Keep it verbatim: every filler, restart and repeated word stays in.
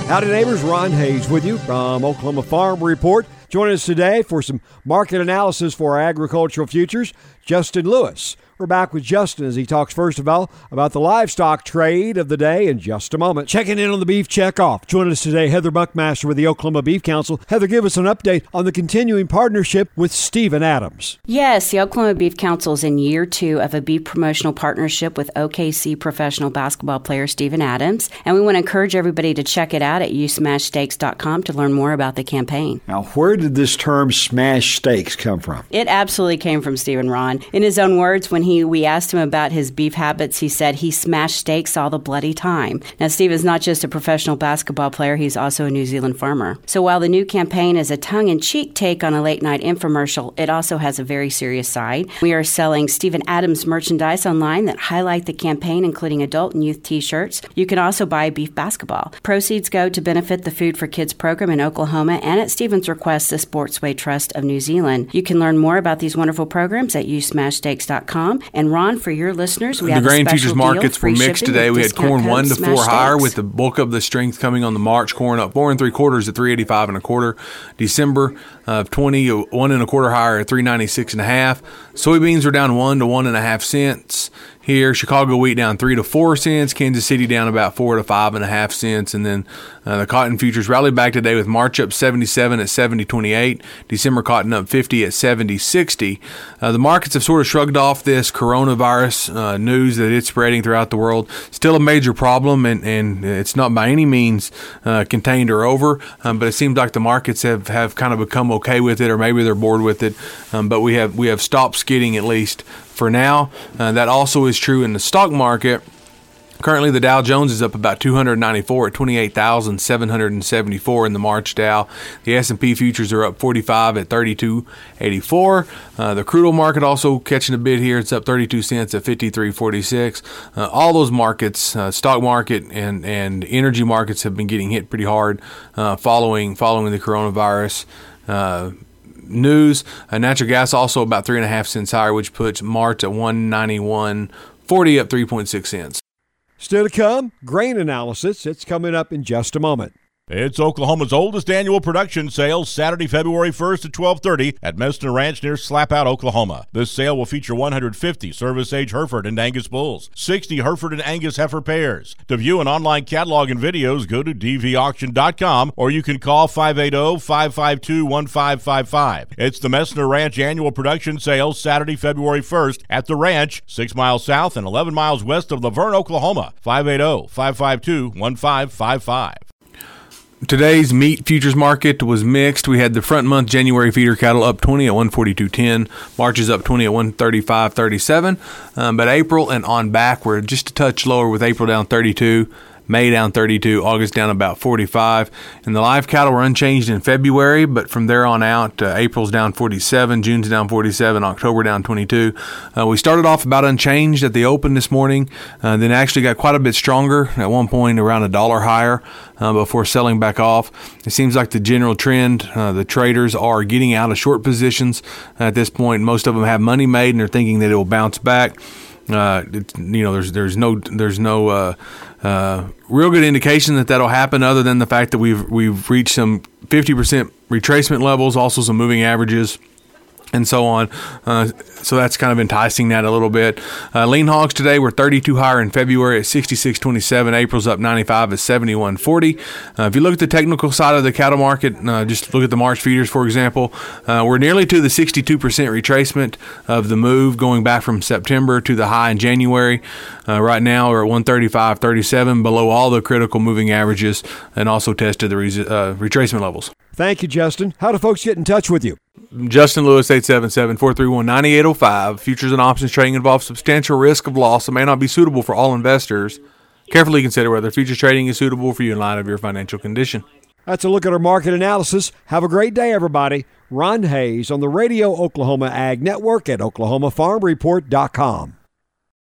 Howdy neighbors, Ron Hayes with you from Oklahoma Farm Report. Joining us today for some market analysis for our agricultural futures, Justin Lewis. We're back with Justin as he talks first of all about the livestock trade of the day in just a moment. Checking in on the beef checkoff. Joining us today, Heather Buckmaster with the Oklahoma Beef Council. Heather, give us an update on the continuing partnership with Steven Adams. Yes, the Oklahoma Beef Council is in year two of a beef promotional partnership with O K C professional basketball player Steven Adams, and we want to encourage everybody to check it out at you smash steaks dot com to learn more about the campaign. Now, where did this term smash steaks come from? It absolutely came from Steven, Ron. In his own words, when he we asked him about his beef habits, he said he smashed steaks all the bloody time. Now, Steve is not just a professional basketball player, he's also a New Zealand farmer. So while the new campaign is a tongue-in-cheek take on a late-night infomercial, it also has a very serious side. We are selling Steven Adams merchandise online that highlight the campaign, including adult and youth t-shirts. You can also buy beef basketball. Proceeds go to benefit the Food for Kids program in Oklahoma and at Steven's request, the Sportsway Trust of New Zealand. You can learn more about these wonderful programs at you smash steaks dot com. And Ron, for your listeners, we the have a grain special futures deal, markets were mixed today. We had corn one to four higher, with the bulk of the strength coming on the March. Corn up four and three quarters at three eighty five and a quarter. December of twenty, one and a quarter higher at three ninety six and a half. Soybeans are down one to one and a half cents. Here, Chicago wheat down three to four cents. Kansas City down about four to five and a half cents. And then uh, the cotton futures rallied back today with March up seventy-seven at seventy twenty-eight. December cotton up fifty at seventy sixty. Uh, the markets have sort of shrugged off this coronavirus uh, news that it's spreading throughout the world. Still a major problem, and, and it's not by any means uh, contained or over. Um, but it seems like the markets have, have kind of become okay with it, or maybe they're bored with it. Um, but we have we have stopped skidding, at least for now. Uh, that also is true in the stock market. Currently, the Dow Jones is up about two hundred ninety-four at twenty-eight thousand seven hundred seventy-four in the March Dow. The S and P futures are up forty-five at thirty-two eighty-four. Uh, the crude oil market also catching a bid here. It's up thirty-two cents at fifty-three forty-six. Uh, all those markets, uh, stock market and, and energy markets, have been getting hit pretty hard uh, following following the coronavirus uh news. Uh, natural gas also about three and a half cents higher, which puts March at one ninety-one forty, up three point six cents. Still to come, grain analysis. It's coming up in just a moment. It's Oklahoma's oldest annual production sale, Saturday, February first at twelve thirty at Messner Ranch near Slapout, Oklahoma. This sale will feature one hundred fifty service-age Hereford and Angus bulls, sixty Hereford and Angus heifer pairs. To view an online catalog and videos, go to d v auction dot com, or you can call five eight zero, five five two, one five five five. It's the Messner Ranch annual production sale, Saturday, February first at the ranch, six miles south and eleven miles west of Laverne, Oklahoma. five eight zero, five five two, one five five five. Today's meat futures market was mixed. We had the front month January feeder cattle up twenty at one forty-two ten. March is up twenty at one thirty-five thirty-seven. Um, but April and on back were just a touch lower, with April down thirty-two. May down thirty-two, August down about forty-five. And the live cattle were unchanged in February, but from there on out, uh, April's down forty-seven, June's down forty-seven, October down twenty-two. Uh, we started off about unchanged at the open this morning, uh, then actually got quite a bit stronger, at one point around a dollar higher uh, before selling back off. It seems like the general trend, uh, the traders are getting out of short positions at this point. Most of them have money made and they're thinking that it will bounce back. Uh, it's, you know, there's there's no there's no uh, uh, real good indication that that'll happen, other than the fact that we've we've reached some fifty percent retracement levels, also some moving averages, and so on. Uh, so that's kind of enticing that a little bit. Uh, lean hogs today were thirty-two higher in February at sixty-six twenty-seven. April's up ninety-five at seventy-one forty. Uh, if you look at the technical side of the cattle market, uh, just look at the March feeders, for example, uh, we're nearly to the sixty-two percent retracement of the move going back from September to the high in January. Uh, right now we're at one thirty-five thirty-seven, below all the critical moving averages, and also tested the re- uh, retracement levels. Thank you, Justin. How do folks get in touch with you? Justin Lewis, eight seven seven, four three one, nine eight zero five. Futures and options trading involves substantial risk of loss and may not be suitable for all investors. Carefully consider whether futures trading is suitable for you in light of your financial condition. That's a look at our market analysis. Have a great day, everybody. Ron Hayes on the Radio Oklahoma Ag Network at oklahoma farm report dot com.